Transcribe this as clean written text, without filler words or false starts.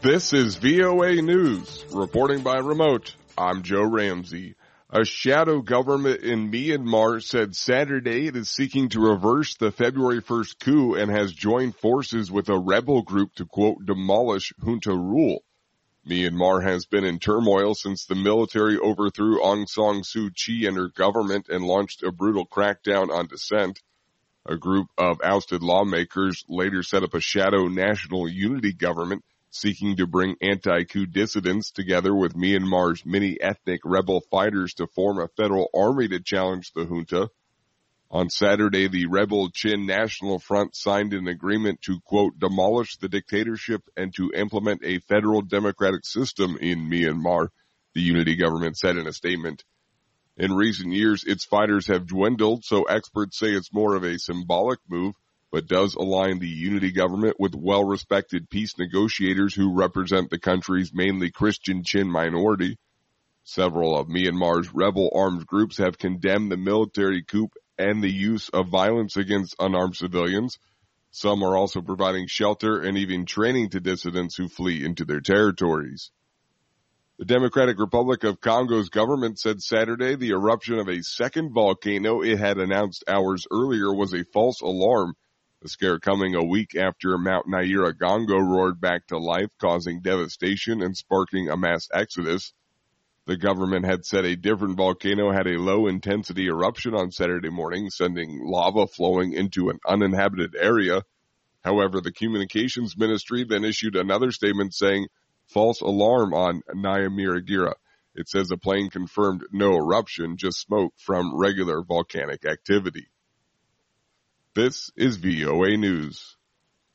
This is VOA News. Reporting by remote, I'm Joe Ramsey. A shadow government in Myanmar said Saturday it is seeking to reverse the February 1st coup and has joined forces with a rebel group to, quote, demolish junta rule. Myanmar has been in turmoil since the military overthrew Aung San Suu Kyi and her government and launched a brutal crackdown on dissent. A group of ousted lawmakers later set up a shadow national unity government seeking to bring anti-coup dissidents together with Myanmar's many ethnic rebel fighters to form a federal army to challenge the junta. On Saturday, the rebel Chin National Front signed an agreement to, quote, demolish the dictatorship and to implement a federal democratic system in Myanmar, the unity government said in a statement. In recent years, its fighters have dwindled, so experts say it's more of a symbolic move, but does align the unity government with well-respected peace negotiators who represent the country's mainly Christian Chin minority. Several of Myanmar's rebel armed groups have condemned the military coup and the use of violence against unarmed civilians. Some are also providing shelter and even training to dissidents who flee into their territories. The Democratic Republic of Congo's government said Saturday the eruption of a second volcano it had announced hours earlier was a false alarm. The scare coming a week after Mount Nyiragongo roared back to life, causing devastation and sparking a mass exodus. The government had said a different volcano had a low-intensity eruption on Saturday morning, sending lava flowing into an uninhabited area. However, the communications ministry then issued another statement saying, false alarm on Nyiragongo. It says the plane confirmed no eruption, just smoke from regular volcanic activity. This is VOA News.